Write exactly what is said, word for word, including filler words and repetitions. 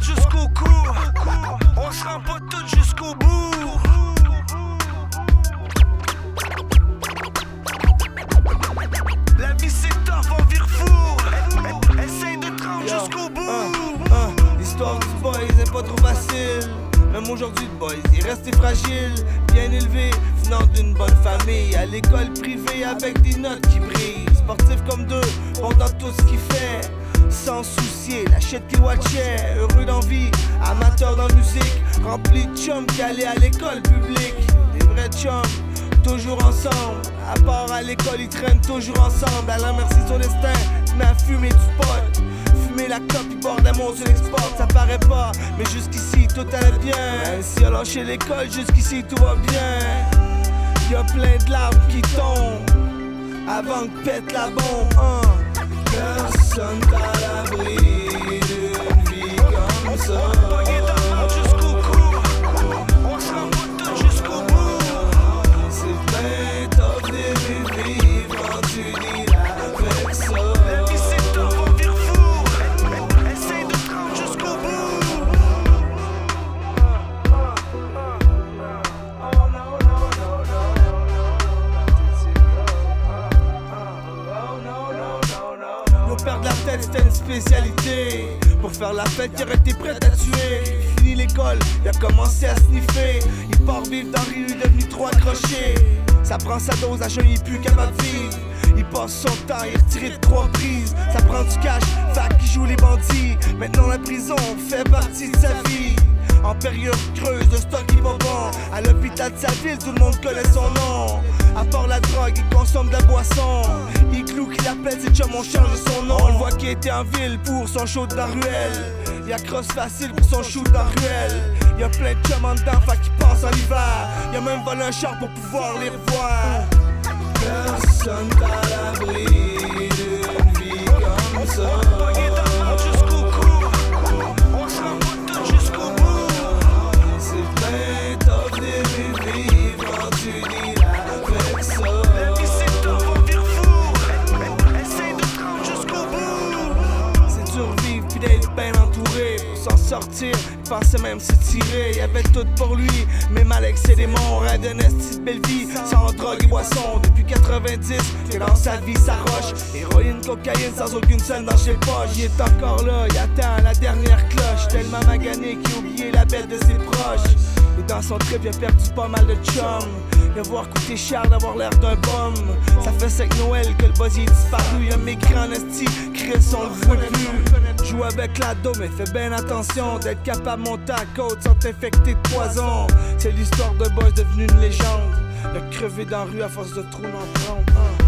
tente jusqu'au cou. On se rend pas tout jusqu'au bout. La vie c'est tough, on vire fou. Essaye de te rendre jusqu'au bout. uh, uh, L'histoire du boys est pas trop facile. Même aujourd'hui le boys il est resté fragile. Bien élevé, venant d'une bonne famille. À l'école privée avec des notes qui brillent. Sportif comme deux, bon dans tout ce qu'il fait. Sans soucier, la shit qu'il watchait. Heureux d'envie, amateur dans la musique. Rempli de chums qui allaient à l'école publique. Des vrais chums, toujours ensemble. À part à l'école, ils traînent toujours ensemble. Allah merci son destin, tu mets à fumer du pot. Fumer la clope, ils bordent l'amour sur l'export. Ça paraît pas, mais jusqu'ici tout allait bien. Même si a lâché l'école, jusqu'ici tout va bien. Y'a plein de larmes qui tombent avant que pète la bombe, hein. Personne à l'abri d'une vie comme ça. Jusqu'au cou, on se rend pas tout jusqu'au bout. C'est bien tough de vivre quand tu dis avec ça. La vie c'est tough, on vire fou. Essaye de te rendre jusqu'au bout. Nous perdre la tête c'était une spécialité. Pour faire la fête, il aurait été prêt à tuer. Fini l'école, il a commencé à sniffer. Il part vivre dans la rue, il est devenu trop accroché. Ça prend sa dose, à jeune, il est plus capable de vivre. Il passe son temps, il est retiré de trois prises. Ça prend du cash, fac qui joue les bandits. Maintenant la prison fait partie de sa vie. En période creuse, le stock est pas bon. À l'hôpital de sa ville, tout le monde connaît son nom. À part la drogue, il consomme de la boisson. Il cloue qu'il appelle, ses chums ont changé son nom. On le voit qu'il était en ville pour son show dans la ruelle. Il a cross facile pour son shoot dans la ruelle. Y'a plein de chums en dedans, fait qu'il passe en hiver. Il a même volé un char pour pouvoir les revoir. Personne à l'abri d'une vie comme ça. Jusqu'au cou, on se rend pas tout jusqu'au bout. C'est bien tough de vivre quand tu dis avec ça. La vie c'est tough, on vire fou. Essaye de te rendre jusqu'au bout. C'est dur vivre pis d'être bien entouré. Pour s'en sortir, il pensait même se tirer. Il avait tout pour lui, mais mal avec ses démons. Rêve d'une esti de belle vie, sans drogue et boisson. Depuis quatre-vingt-dix, que dans sa vie s'arroche. Héroïne, cocaïne, sans aucune scène dans ses poches. Il est encore là, il attend la dernière cloche. Tellement magané qu'il a oublié la bête de ses proches. Et dans son trip, il a perdu pas mal de chum. Il va voir coûter cher d'avoir l'air d'un bum. Ça fait cinq Noël que le buzz est disparu. Il a maigri en esti, crée son le voit plus. Joue avec la dos, mais fais bien attention d'être capable de monter à côte sans t'infecter de poison. C'est l'histoire d'un boss devenu une légende. Il a crevé dans la rue à force de trop n'en prendre. Hein.